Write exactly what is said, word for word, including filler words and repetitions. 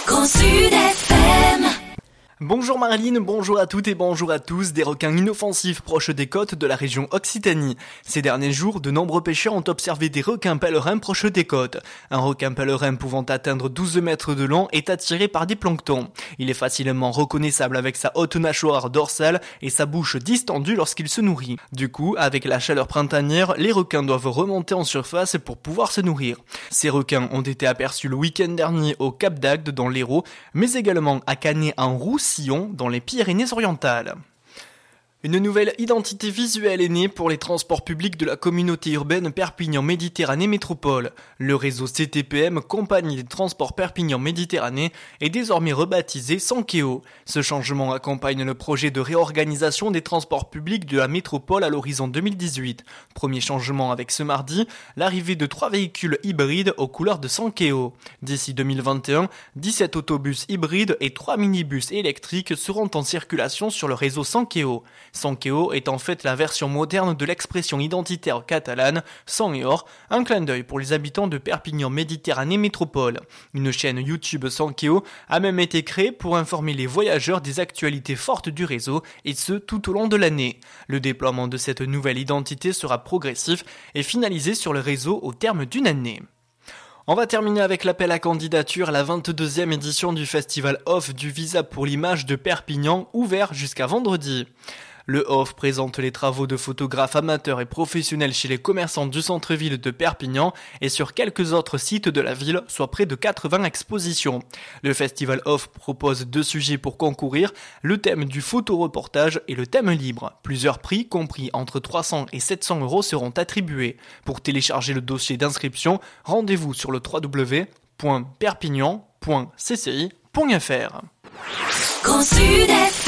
Grand Sud F M. Bonjour Marilyn, bonjour à toutes et bonjour à tous. Des requins inoffensifs proches des côtes de la région Occitanie. Ces derniers jours, de nombreux pêcheurs ont observé des requins pèlerins proches des côtes. Un requin pèlerin pouvant atteindre douze mètres de long est attiré par des planctons. Il est facilement reconnaissable avec sa haute mâchoire dorsale et sa bouche distendue lorsqu'il se nourrit. Du coup, avec la chaleur printanière, les requins doivent remonter en surface pour pouvoir se nourrir. Ces requins ont été aperçus le week-end dernier au Cap d'Agde dans l'Hérault, mais également à Canet-en-Roussillon dans les Pyrénées-Orientales. Une nouvelle identité visuelle est née pour les transports publics de la communauté urbaine Perpignan-Méditerranée Métropole. Le réseau C T P M, Compagnie des Transports Perpignan-Méditerranée, est désormais rebaptisé Sankeo. Ce changement accompagne le projet de réorganisation des transports publics de la métropole à l'horizon deux mille dix-huit. Premier changement avec ce mardi, l'arrivée de trois véhicules hybrides aux couleurs de Sankeo. D'ici deux mille vingt et un, dix-sept autobus hybrides et trois minibus électriques seront en circulation sur le réseau Sankeo. Sankeo est en fait la version moderne de l'expression identitaire catalane sang et or, un clin d'œil pour les habitants de Perpignan-Méditerranée Métropole. Une chaîne YouTube Sankeo a même été créée pour informer les voyageurs des actualités fortes du réseau, et ce tout au long de l'année. Le déploiement de cette nouvelle identité sera progressif et finalisé sur le réseau au terme d'une année. On va terminer avec l'appel à candidature à la vingt-deuxième édition du Festival Off du Visa pour l'image de Perpignan, ouvert jusqu'à vendredi. Le Off présente les travaux de photographes amateurs et professionnels chez les commerçants du centre-ville de Perpignan et sur quelques autres sites de la ville, soit près de quatre-vingts expositions. Le Festival Off propose deux sujets pour concourir, le thème du photoreportage et le thème libre. Plusieurs prix, compris entre trois cents et sept cents euros, seront attribués. Pour télécharger le dossier d'inscription, rendez-vous sur le w w w point perpignan point c c i point f r. Grand Sud F M.